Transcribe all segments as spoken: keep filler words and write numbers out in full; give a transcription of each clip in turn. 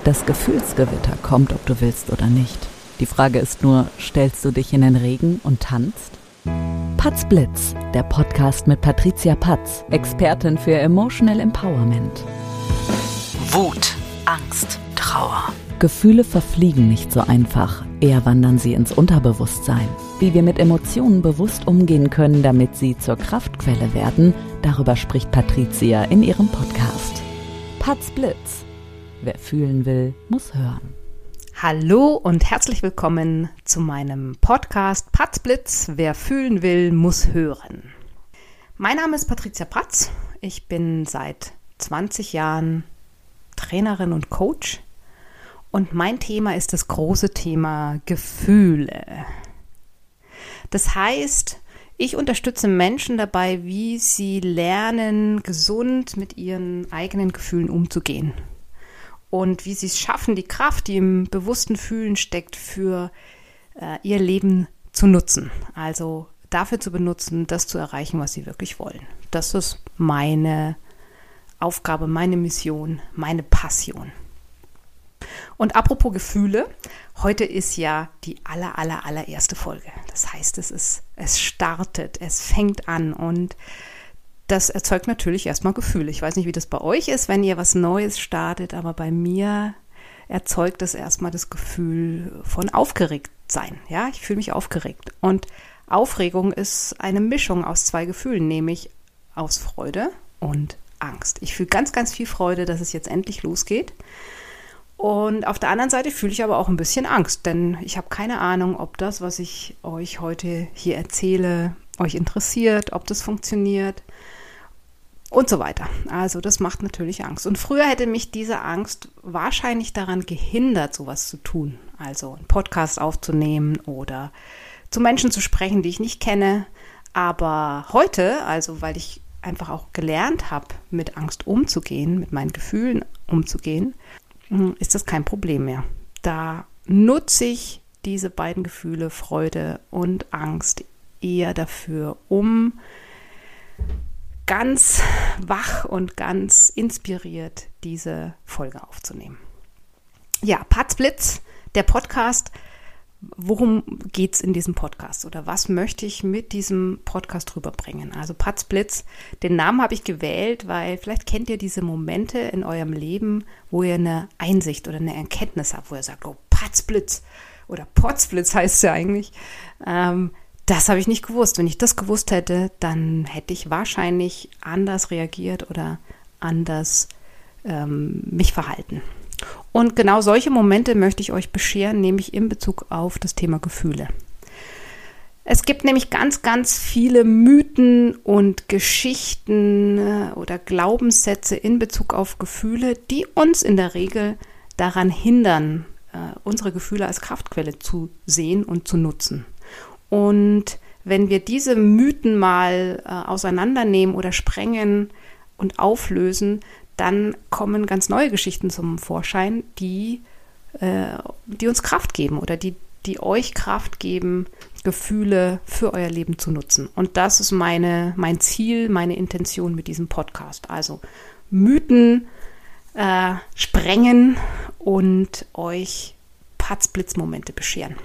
Das Gefühlsgewitter kommt, ob du willst oder nicht. Die Frage ist nur, stellst du dich in den Regen und tanzt? Patz Blitz, der Podcast mit Patricia Patz, Expertin für Emotional Empowerment. Wut, Angst, Trauer. Gefühle verfliegen nicht so einfach, eher wandern sie ins Unterbewusstsein. Wie wir mit Emotionen bewusst umgehen können, damit sie zur Kraftquelle werden, darüber spricht Patricia in ihrem Podcast. Patz Blitz. Wer fühlen will, muss hören. Hallo und herzlich willkommen zu meinem Podcast Patz Blitz. Wer fühlen will, muss hören. Mein Name ist Patricia Patz. Ich bin seit zwanzig Jahren Trainerin und Coach. Und mein Thema ist das große Thema Gefühle. Das heißt, ich unterstütze Menschen dabei, wie sie lernen, gesund mit ihren eigenen Gefühlen umzugehen. Und wie sie es schaffen, die Kraft, die im bewussten Fühlen steckt, für äh, ihr Leben zu nutzen. Also dafür zu benutzen, das zu erreichen, was sie wirklich wollen. Das ist meine Aufgabe, meine Mission, meine Passion. Und apropos Gefühle, heute ist ja die aller, aller, allererste Folge. Das heißt, es ist, es startet, es fängt an und das erzeugt natürlich erstmal Gefühle. Ich weiß nicht, wie das bei euch ist, wenn ihr was Neues startet, aber bei mir erzeugt das erstmal das Gefühl von aufgeregt sein. Ja, ich fühle mich aufgeregt. Und Aufregung ist eine Mischung aus zwei Gefühlen, nämlich aus Freude und Angst. Ich fühle ganz, ganz viel Freude, dass es jetzt endlich losgeht. Und auf der anderen Seite fühle ich aber auch ein bisschen Angst, denn ich habe keine Ahnung, ob das, was ich euch heute hier erzähle, euch interessiert, ob das funktioniert und so weiter. Also das macht natürlich Angst. Und früher hätte mich diese Angst wahrscheinlich daran gehindert, sowas zu tun. Also einen Podcast aufzunehmen oder zu Menschen zu sprechen, die ich nicht kenne. Aber heute, also weil ich einfach auch gelernt habe, mit Angst umzugehen, mit meinen Gefühlen umzugehen, ist das kein Problem mehr. Da nutze ich diese beiden Gefühle, Freude und Angst, eher dafür, um ganz wach und ganz inspiriert diese Folge aufzunehmen. Ja, Patz Blitz, der Podcast. Worum geht es in diesem Podcast oder was möchte ich mit diesem Podcast rüberbringen? Also Patz Blitz, den Namen habe ich gewählt, weil vielleicht kennt ihr diese Momente in eurem Leben, wo ihr eine Einsicht oder eine Erkenntnis habt, wo ihr sagt, oh Patz Blitz oder Potz Blitz heißt es ja eigentlich. Ähm, das habe ich nicht gewusst. Wenn ich das gewusst hätte, dann hätte ich wahrscheinlich anders reagiert oder anders ähm, mich verhalten. Und genau solche Momente möchte ich euch bescheren, nämlich in Bezug auf das Thema Gefühle. Es gibt nämlich ganz, ganz viele Mythen und Geschichten oder Glaubenssätze in Bezug auf Gefühle, die uns in der Regel daran hindern, unsere Gefühle als Kraftquelle zu sehen und zu nutzen. Und wenn wir diese Mythen mal auseinandernehmen oder sprengen und auflösen, dann kommen ganz neue Geschichten zum Vorschein, die, äh, die uns Kraft geben oder die, die euch Kraft geben, Gefühle für euer Leben zu nutzen. Und das ist meine, mein Ziel, meine Intention mit diesem Podcast. Also Mythen äh, sprengen und euch Patz-Blitz-Momente bescheren.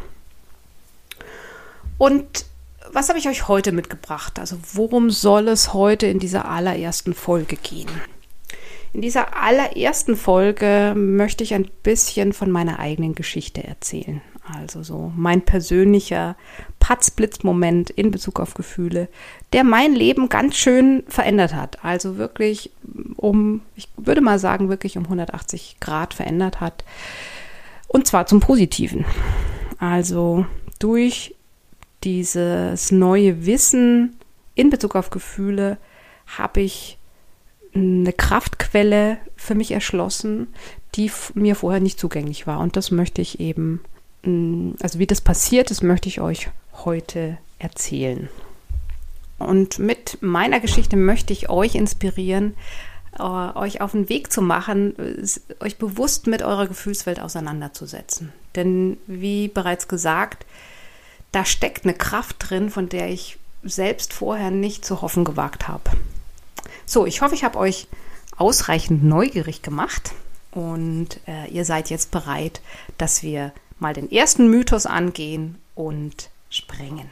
Und was habe ich euch heute mitgebracht? Also worum soll es heute in dieser allerersten Folge gehen? In dieser allerersten Folge möchte ich ein bisschen von meiner eigenen Geschichte erzählen. Also so mein persönlicher Patz-Blitz-Moment in Bezug auf Gefühle, der mein Leben ganz schön verändert hat. Also wirklich um, ich würde mal sagen, wirklich um hundertachtzig Grad verändert hat. Und zwar zum Positiven. Also durch dieses neue Wissen in Bezug auf Gefühle habe ich eine Kraftquelle für mich erschlossen, die f- mir vorher nicht zugänglich war. Und das möchte ich eben, also wie das passiert ist, möchte ich euch heute erzählen. Und mit meiner Geschichte möchte ich euch inspirieren, äh, euch auf den Weg zu machen, äh, euch bewusst mit eurer Gefühlswelt auseinanderzusetzen. Denn wie bereits gesagt, da steckt eine Kraft drin, von der ich selbst vorher nicht zu hoffen gewagt habe. So, ich hoffe, ich habe euch ausreichend neugierig gemacht Und äh, ihr seid jetzt bereit, dass wir mal den ersten Mythos angehen und sprengen.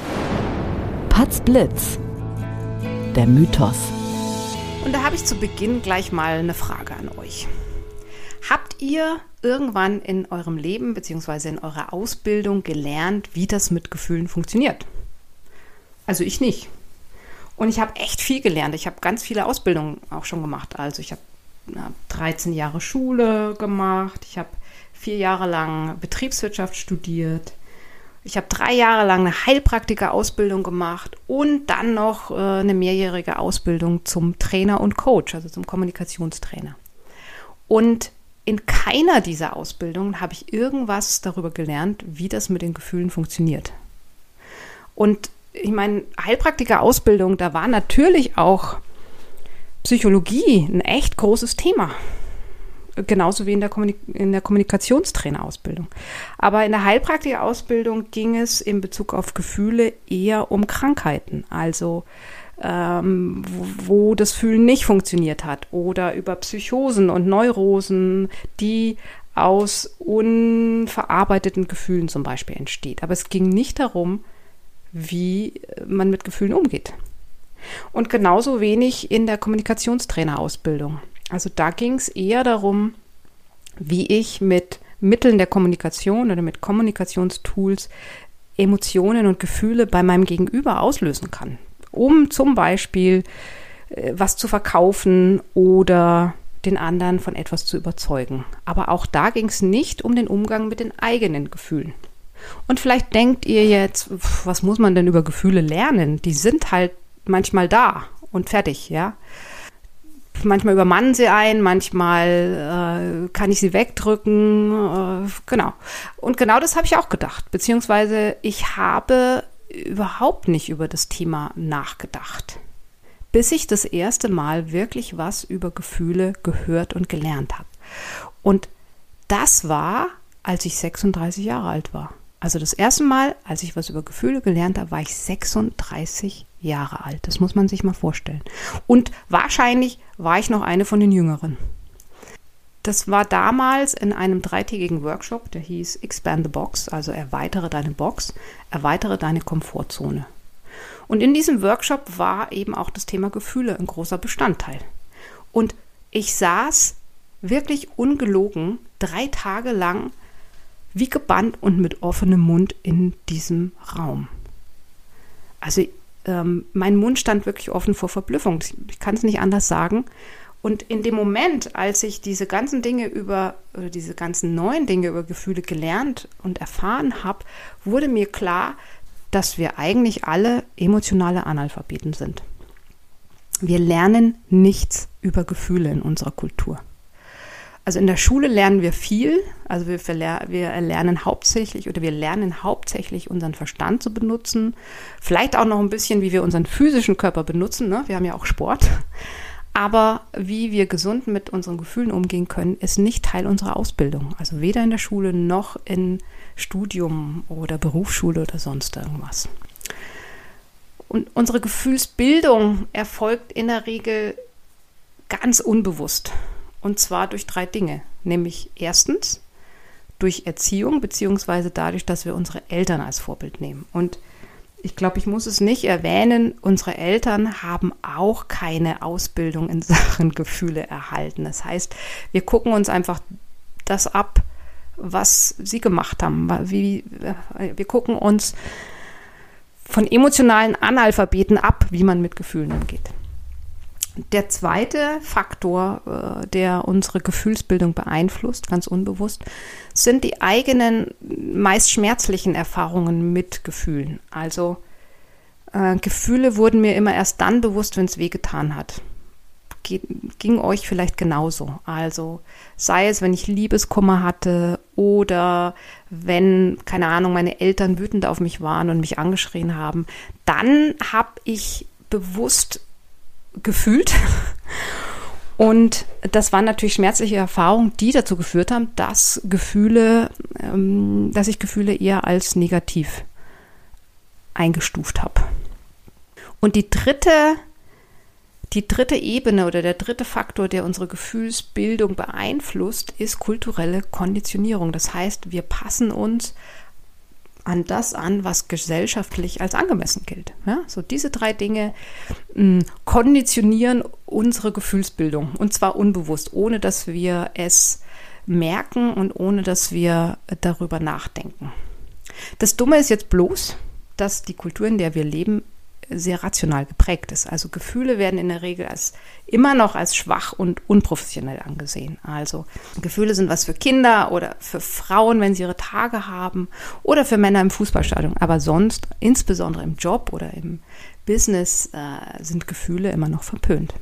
Patzblitz, der Mythos. Und da habe ich zu Beginn gleich mal eine Frage an euch. Habt ihr irgendwann in eurem Leben bzw. in eurer Ausbildung gelernt, wie das mit Gefühlen funktioniert? Also ich nicht. Und ich habe echt viel gelernt. Ich habe ganz viele Ausbildungen auch schon gemacht. Also ich habe ja, dreizehn Jahre Schule gemacht. Ich habe vier Jahre lang Betriebswirtschaft studiert. Ich habe drei Jahre lang eine Heilpraktiker-Ausbildung gemacht und dann noch äh, eine mehrjährige Ausbildung zum Trainer und Coach, also zum Kommunikationstrainer. Und in keiner dieser Ausbildungen habe ich irgendwas darüber gelernt, wie das mit den Gefühlen funktioniert. Und ich meine, Heilpraktiker-Ausbildung, da war natürlich auch Psychologie ein echt großes Thema. Genauso wie in der, Kommunik- in der Kommunikationstrainerausbildung. Aber in der Heilpraktiker-Ausbildung ging es in Bezug auf Gefühle eher um Krankheiten, also ähm, wo, wo das Fühlen nicht funktioniert hat, oder über Psychosen und Neurosen, die aus unverarbeiteten Gefühlen zum Beispiel entsteht. Aber es ging nicht darum, wie man mit Gefühlen umgeht. Und genauso wenig in der Kommunikationstrainerausbildung. Also da ging es eher darum, wie ich mit Mitteln der Kommunikation oder mit Kommunikationstools Emotionen und Gefühle bei meinem Gegenüber auslösen kann, um zum Beispiel äh, was zu verkaufen oder den anderen von etwas zu überzeugen. Aber auch da ging es nicht um den Umgang mit den eigenen Gefühlen. Und vielleicht denkt ihr jetzt, was muss man denn über Gefühle lernen? Die sind halt manchmal da und fertig, ja. Manchmal übermannen sie ein, manchmal äh, kann ich sie wegdrücken, äh, genau. Und genau das habe ich auch gedacht, beziehungsweise ich habe überhaupt nicht über das Thema nachgedacht, bis ich das erste Mal wirklich was über Gefühle gehört und gelernt habe. Und das war, als ich sechsunddreißig Jahre alt war. Also das erste Mal, als ich was über Gefühle gelernt habe, war ich sechsunddreißig Jahre alt. Das muss man sich mal vorstellen. Und wahrscheinlich war ich noch eine von den Jüngeren. Das war damals in einem dreitägigen Workshop, der hieß Expand the Box, also erweitere deine Box, erweitere deine Komfortzone. Und in diesem Workshop war eben auch das Thema Gefühle ein großer Bestandteil. Und ich saß wirklich ungelogen drei Tage lang wie gebannt und mit offenem Mund in diesem Raum. Also ähm, mein Mund stand wirklich offen vor Verblüffung. Ich kann es nicht anders sagen. Und in dem Moment, als ich diese ganzen Dinge über, oder diese ganzen neuen Dinge über Gefühle gelernt und erfahren habe, wurde mir klar, dass wir eigentlich alle emotionale Analphabeten sind. Wir lernen nichts über Gefühle in unserer Kultur. Also in der Schule lernen wir viel, also wir, wir lernen hauptsächlich oder wir lernen hauptsächlich unseren Verstand zu benutzen, vielleicht auch noch ein bisschen, wie wir unseren physischen Körper benutzen, ne? Wir haben ja auch Sport, aber wie wir gesund mit unseren Gefühlen umgehen können, ist nicht Teil unserer Ausbildung, also weder in der Schule noch in Studium oder Berufsschule oder sonst irgendwas. Und unsere Gefühlsbildung erfolgt in der Regel ganz unbewusst. Und zwar durch drei Dinge, nämlich erstens durch Erziehung, beziehungsweise dadurch, dass wir unsere Eltern als Vorbild nehmen. Und ich glaube, ich muss es nicht erwähnen, unsere Eltern haben auch keine Ausbildung in Sachen Gefühle erhalten. Das heißt, wir gucken uns einfach das ab, was sie gemacht haben. Wie, wir gucken uns von emotionalen Analphabeten ab, wie man mit Gefühlen umgeht. Der zweite Faktor, der unsere Gefühlsbildung beeinflusst, ganz unbewusst, sind die eigenen, meist schmerzlichen Erfahrungen mit Gefühlen. Also äh, Gefühle wurden mir immer erst dann bewusst, wenn es wehgetan hat. Ge- ging euch vielleicht genauso. Also sei es, wenn ich Liebeskummer hatte oder wenn, keine Ahnung, meine Eltern wütend auf mich waren und mich angeschrien haben, dann habe ich bewusst gefühlt. Und das waren natürlich schmerzliche Erfahrungen, die dazu geführt haben, dass Gefühle, ähm, dass ich Gefühle eher als negativ eingestuft habe. Und die dritte, Die dritte Ebene oder der dritte Faktor, der unsere Gefühlsbildung beeinflusst, ist kulturelle Konditionierung. Das heißt, wir passen uns an das an, was gesellschaftlich als angemessen gilt. Ja, so diese drei Dinge mh, konditionieren unsere Gefühlsbildung, und zwar unbewusst, ohne dass wir es merken und ohne dass wir darüber nachdenken. Das Dumme ist jetzt bloß, dass die Kultur, in der wir leben, sehr rational geprägt ist. Also Gefühle werden in der Regel als immer noch als schwach und unprofessionell angesehen. Also Gefühle sind was für Kinder oder für Frauen, wenn sie ihre Tage haben, oder für Männer im Fußballstadion. Aber sonst, insbesondere im Job oder im Business, äh, sind Gefühle immer noch verpönt.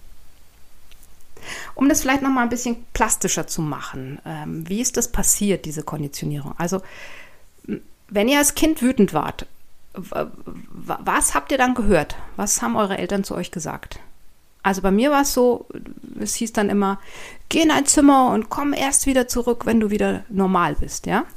Um das vielleicht noch mal ein bisschen plastischer zu machen, ähm, wie ist das passiert, diese Konditionierung? Also wenn ihr als Kind wütend wart, was habt ihr dann gehört? Was haben eure Eltern zu euch gesagt? Also bei mir war es so, es hieß dann immer, geh in dein Zimmer und komm erst wieder zurück, wenn du wieder normal bist, ja?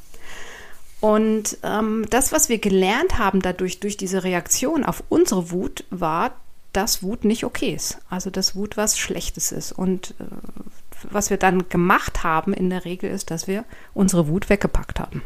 Und ähm, das, was wir gelernt haben dadurch, durch diese Reaktion auf unsere Wut, war, dass Wut nicht okay ist. Also dass Wut was Schlechtes ist. Und äh, was wir dann gemacht haben in der Regel ist, dass wir unsere Wut weggepackt haben.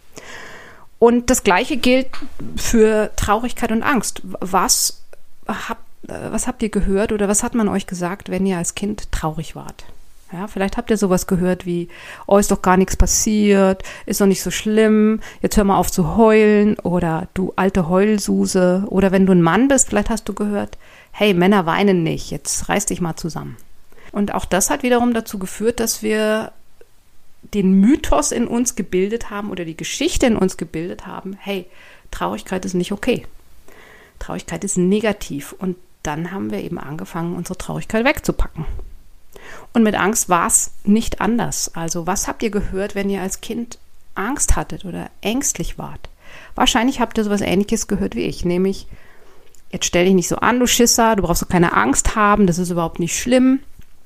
Und das Gleiche gilt für Traurigkeit und Angst. Was habt, was habt ihr gehört oder was hat man euch gesagt, wenn ihr als Kind traurig wart? Ja, vielleicht habt ihr sowas gehört wie, oh, ist doch gar nichts passiert, ist doch nicht so schlimm, jetzt hör mal auf zu heulen, oder du alte Heulsuse. Oder wenn du ein Mann bist, vielleicht hast du gehört, hey, Männer weinen nicht, jetzt reiß dich mal zusammen. Und auch das hat wiederum dazu geführt, dass wir den Mythos in uns gebildet haben oder die Geschichte in uns gebildet haben, hey, Traurigkeit ist nicht okay. Traurigkeit ist negativ. Und dann haben wir eben angefangen, unsere Traurigkeit wegzupacken. Und mit Angst war es nicht anders. Also was habt ihr gehört, wenn ihr als Kind Angst hattet oder ängstlich wart? Wahrscheinlich habt ihr sowas Ähnliches gehört wie ich, nämlich, jetzt stell dich nicht so an, du Schisser, du brauchst doch keine Angst haben, das ist überhaupt nicht schlimm.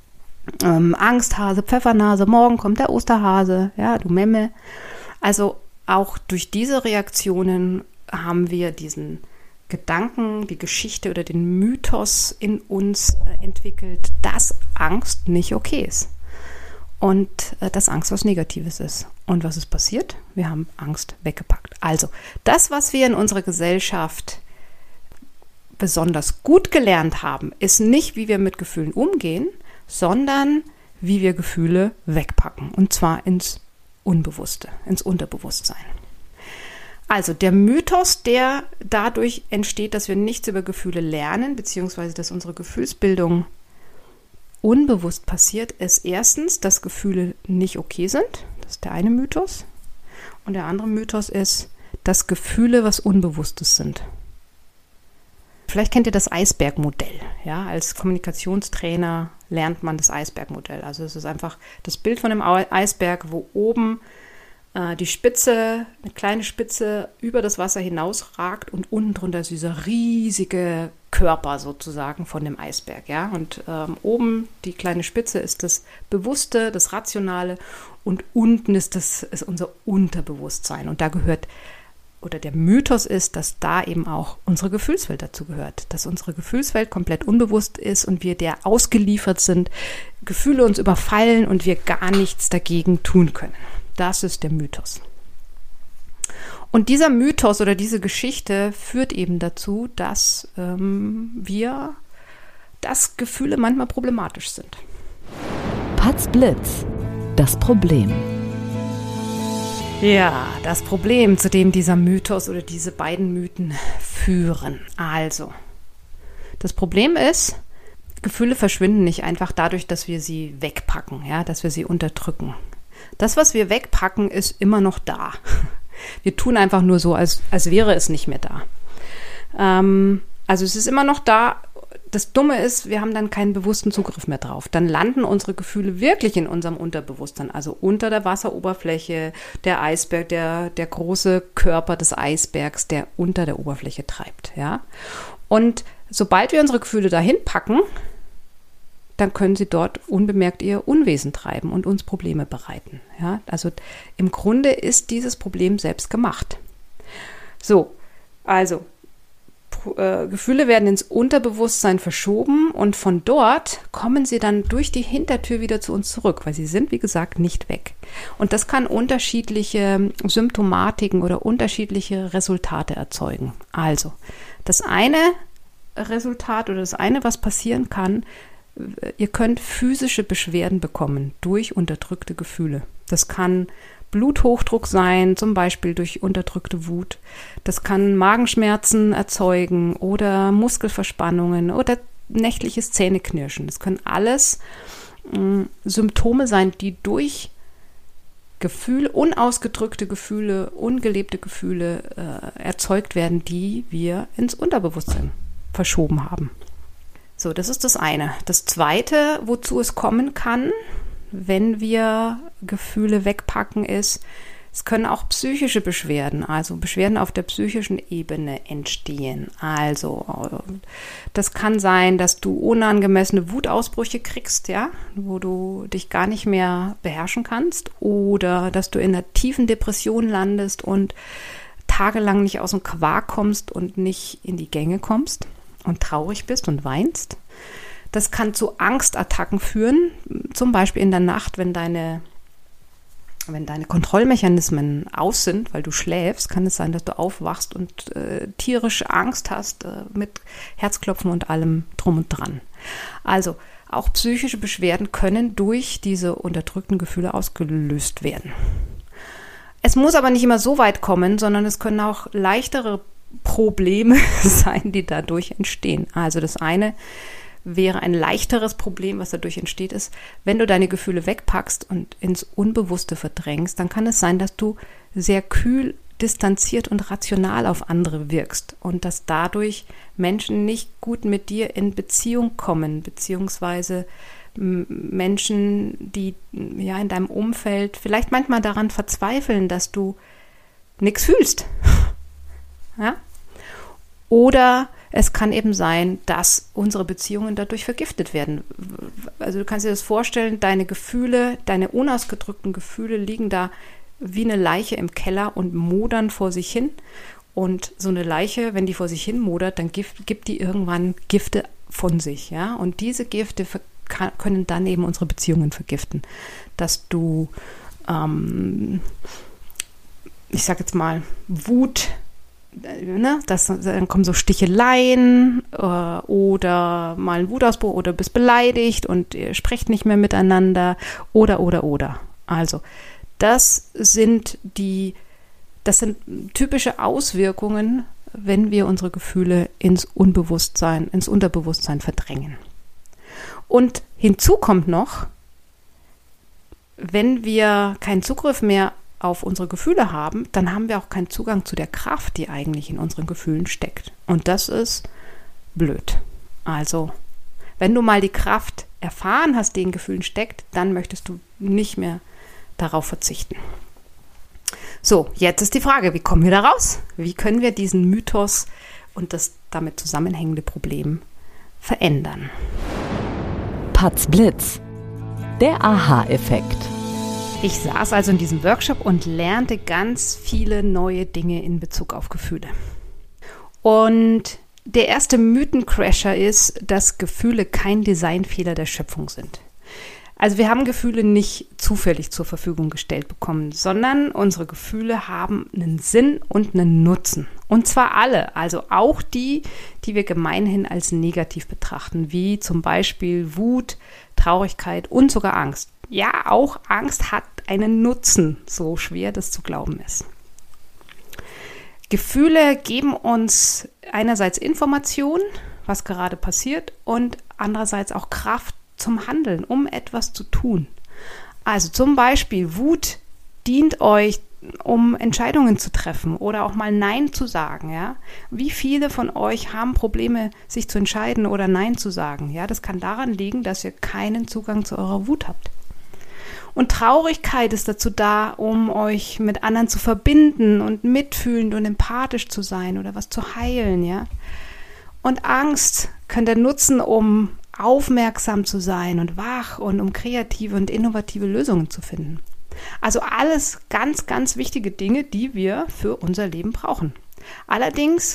Ähm, Angsthase, Pfeffernase, morgen kommt der Osterhase, ja, du Memme. Also auch durch diese Reaktionen haben wir diesen Gedanken, die Geschichte oder den Mythos in uns äh, entwickelt, dass Angst nicht okay ist und äh, dass Angst was Negatives ist. Und was ist passiert? Wir haben Angst weggepackt. Also das, was wir in unserer Gesellschaft besonders gut gelernt haben, ist nicht, wie wir mit Gefühlen umgehen, sondern wie wir Gefühle wegpacken, und zwar ins Unbewusste, ins Unterbewusstsein. Also der Mythos, der dadurch entsteht, dass wir nichts über Gefühle lernen, beziehungsweise dass unsere Gefühlsbildung unbewusst passiert, ist erstens, dass Gefühle nicht okay sind. Das ist der eine Mythos. Und der andere Mythos ist, dass Gefühle was Unbewusstes sind. Vielleicht kennt ihr das Eisbergmodell. Ja, als Kommunikationstrainer lernt man das Eisbergmodell. Also es ist einfach das Bild von einem Eisberg, wo oben äh, die Spitze, eine kleine Spitze über das Wasser hinausragt und unten drunter ist dieser riesige Körper sozusagen von dem Eisberg. Ja? Und ähm, oben die kleine Spitze ist das Bewusste, das Rationale, und unten ist, das, ist unser Unterbewusstsein. Und da gehört oder der Mythos ist, dass da eben auch unsere Gefühlswelt dazu gehört, dass unsere Gefühlswelt komplett unbewusst ist und wir der ausgeliefert sind, Gefühle uns überfallen und wir gar nichts dagegen tun können. Das ist der Mythos. Und dieser Mythos oder diese Geschichte führt eben dazu, dass ähm, wir, dass Gefühle manchmal problematisch sind. Patzblitz, das Problem. Ja, das Problem, zu dem dieser Mythos oder diese beiden Mythen führen. Also, das Problem ist, Gefühle verschwinden nicht einfach dadurch, dass wir sie wegpacken, ja, dass wir sie unterdrücken. Das, was wir wegpacken, ist immer noch da. Wir tun einfach nur so, als, als wäre es nicht mehr da. Ähm, also es ist immer noch da. Das Dumme ist, wir haben dann keinen bewussten Zugriff mehr drauf. Dann landen unsere Gefühle wirklich in unserem Unterbewusstsein, also unter der Wasseroberfläche, der Eisberg, der, der große Körper des Eisbergs, der unter der Oberfläche treibt. Ja? Und sobald wir unsere Gefühle dahin packen, dann können sie dort unbemerkt ihr Unwesen treiben und uns Probleme bereiten. Ja? Also im Grunde ist dieses Problem selbst gemacht. So, also äh, Gefühle werden ins Unterbewusstsein verschoben und von dort kommen sie dann durch die Hintertür wieder zu uns zurück, weil sie sind, wie gesagt, nicht weg. Und das kann unterschiedliche Symptomatiken oder unterschiedliche Resultate erzeugen. Also, das eine Resultat oder das eine, was passieren kann, ihr könnt physische Beschwerden bekommen durch unterdrückte Gefühle. Das kann Bluthochdruck sein, zum Beispiel durch unterdrückte Wut. Das kann Magenschmerzen erzeugen oder Muskelverspannungen oder nächtliches Zähneknirschen. Das können alles äh, Symptome sein, die durch Gefühle, unausgedrückte Gefühle, ungelebte Gefühle äh, erzeugt werden, die wir ins Unterbewusstsein verschoben haben. So, das ist das eine. Das zweite, wozu es kommen kann, wenn wir Gefühle wegpacken, ist, es können auch psychische Beschwerden, also Beschwerden auf der psychischen Ebene entstehen. Also das kann sein, dass du unangemessene Wutausbrüche kriegst, ja, wo du dich gar nicht mehr beherrschen kannst, oder dass du in einer tiefen Depression landest und tagelang nicht aus dem Quark kommst und nicht in die Gänge kommst und traurig bist und weinst. Das kann zu Angstattacken führen, zum Beispiel in der Nacht, wenn deine, wenn deine Kontrollmechanismen aus sind, weil du schläfst, kann es sein, dass du aufwachst und äh, tierische Angst hast, äh, mit Herzklopfen und allem drum und dran. Also auch psychische Beschwerden können durch diese unterdrückten Gefühle ausgelöst werden. Es muss aber nicht immer so weit kommen, sondern es können auch leichtere Probleme sein, die dadurch entstehen. Also das eine wäre ein leichteres Problem, was dadurch entsteht, ist, wenn du deine Gefühle wegpackst und ins Unbewusste verdrängst, dann kann es sein, dass du sehr kühl, distanziert und rational auf andere wirkst und dass dadurch Menschen nicht gut mit dir in Beziehung kommen, beziehungsweise Menschen, die ja in deinem Umfeld vielleicht manchmal daran verzweifeln, dass du nichts fühlst. Ja? Oder es kann eben sein, dass unsere Beziehungen dadurch vergiftet werden. Also du kannst dir das vorstellen, deine Gefühle, deine unausgedrückten Gefühle liegen da wie eine Leiche im Keller und modern vor sich hin. Und so eine Leiche, wenn die vor sich hin modert, dann gibt, gibt die irgendwann Gifte von sich. Ja? Und diese Gifte kann, können dann eben unsere Beziehungen vergiften. Dass du, ähm, ich sag jetzt mal, Wut, Ne, das, dann kommen so Sticheleien äh, oder mal ein Wutausbruch oder du bist beleidigt und ihr sprecht nicht mehr miteinander oder, oder, oder. Also das sind die, das sind typische Auswirkungen, wenn wir unsere Gefühle ins Unbewusstsein, ins Unterbewusstsein verdrängen. Und hinzu kommt noch, wenn wir keinen Zugriff mehr auf unsere Gefühle haben, dann haben wir auch keinen Zugang zu der Kraft, die eigentlich in unseren Gefühlen steckt. Und das ist blöd. Also, wenn du mal die Kraft erfahren hast, die in Gefühlen steckt, dann möchtest du nicht mehr darauf verzichten. So, jetzt ist die Frage, wie kommen wir da raus? Wie können wir diesen Mythos und das damit zusammenhängende Problem verändern? Patzblitz, der Aha-Effekt. Ich saß also in diesem Workshop und lernte ganz viele neue Dinge in Bezug auf Gefühle. Und der erste Mythencrasher ist, dass Gefühle kein Designfehler der Schöpfung sind. Also wir haben Gefühle nicht zufällig zur Verfügung gestellt bekommen, sondern unsere Gefühle haben einen Sinn und einen Nutzen. Und zwar alle, also auch die, die wir gemeinhin als negativ betrachten, wie zum Beispiel Wut, Traurigkeit und sogar Angst. Ja, auch Angst hat einen Nutzen, so schwer das zu glauben ist. Gefühle geben uns einerseits Information, was gerade passiert, und andererseits auch Kraft zum Handeln, um etwas zu tun. Also zum Beispiel Wut dient euch, um Entscheidungen zu treffen oder auch mal Nein zu sagen. Ja? Wie viele von euch haben Probleme, sich zu entscheiden oder Nein zu sagen? Ja, das kann daran liegen, dass ihr keinen Zugang zu eurer Wut habt. Und Traurigkeit ist dazu da, um euch mit anderen zu verbinden und mitfühlend und empathisch zu sein oder was zu heilen, ja. Und Angst könnt ihr nutzen, um aufmerksam zu sein und wach und um kreative und innovative Lösungen zu finden. Also alles ganz, ganz wichtige Dinge, die wir für unser Leben brauchen. Allerdings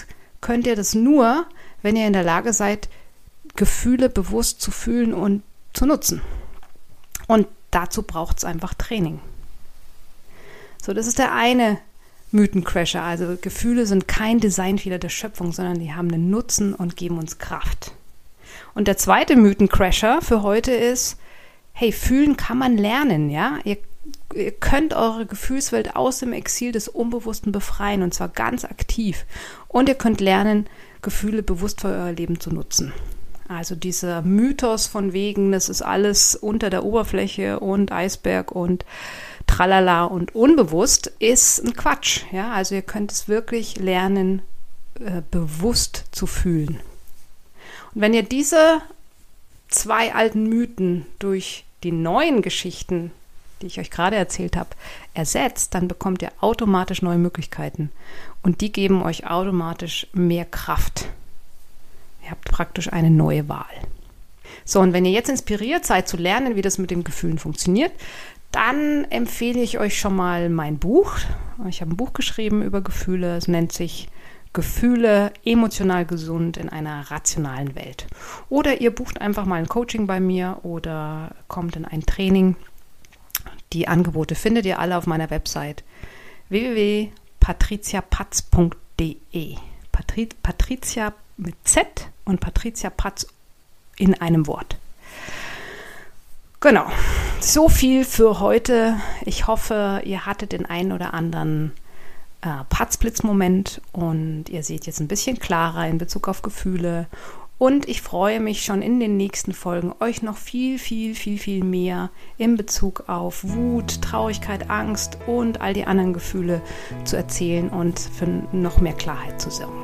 könnt ihr das nur, wenn ihr in der Lage seid, Gefühle bewusst zu fühlen und zu nutzen. Und dazu braucht es einfach Training. So, das ist der eine Mythencrasher. Also Gefühle sind kein Designfehler der Schöpfung, sondern die haben einen Nutzen und geben uns Kraft. Und der zweite Mythencrasher für heute ist, hey, fühlen kann man lernen, ja? Ihr, ihr könnt eure Gefühlswelt aus dem Exil des Unbewussten befreien und zwar ganz aktiv. Und ihr könnt lernen, Gefühle bewusst für euer Leben zu nutzen. Also dieser Mythos von wegen, das ist alles unter der Oberfläche und Eisberg und Tralala und unbewusst, ist ein Quatsch. Ja? Also ihr könnt es wirklich lernen, äh, bewusst zu fühlen. Und wenn ihr diese zwei alten Mythen durch die neuen Geschichten, die ich euch gerade erzählt habe, ersetzt, dann bekommt ihr automatisch neue Möglichkeiten. Und die geben euch automatisch mehr Kraft. Ihr habt praktisch eine neue Wahl. So, und wenn ihr jetzt inspiriert seid zu lernen, wie das mit den Gefühlen funktioniert, dann empfehle ich euch schon mal mein Buch. Ich habe ein Buch geschrieben über Gefühle. Es nennt sich Gefühle emotional gesund in einer rationalen Welt. Oder ihr bucht einfach mal ein Coaching bei mir oder kommt in ein Training. Die Angebote findet ihr alle auf meiner Website w w w punkt patricia patz punkt d e. Patri- Patricia mit Z und Patricia Patz in einem Wort. Genau, so viel für heute. Ich hoffe, ihr hattet den einen oder anderen äh, Patzblitz-Moment und ihr seht jetzt ein bisschen klarer in Bezug auf Gefühle. Und ich freue mich schon in den nächsten Folgen, euch noch viel, viel, viel, viel mehr in Bezug auf Wut, Traurigkeit, Angst und all die anderen Gefühle zu erzählen und für noch mehr Klarheit zu sorgen.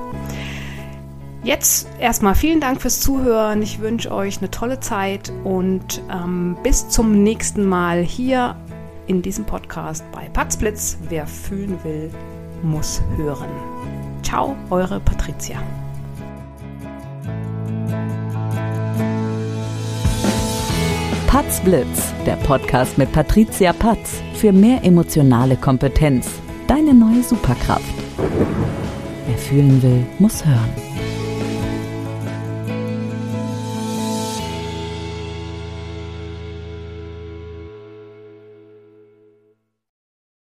Jetzt erstmal vielen Dank fürs Zuhören. Ich wünsche euch eine tolle Zeit und ähm, bis zum nächsten Mal hier in diesem Podcast bei Patzblitz. Wer fühlen will, muss hören. Ciao, eure Patricia. Patzblitz, der Podcast mit Patricia Patz für mehr emotionale Kompetenz. Deine neue Superkraft. Wer fühlen will, muss hören.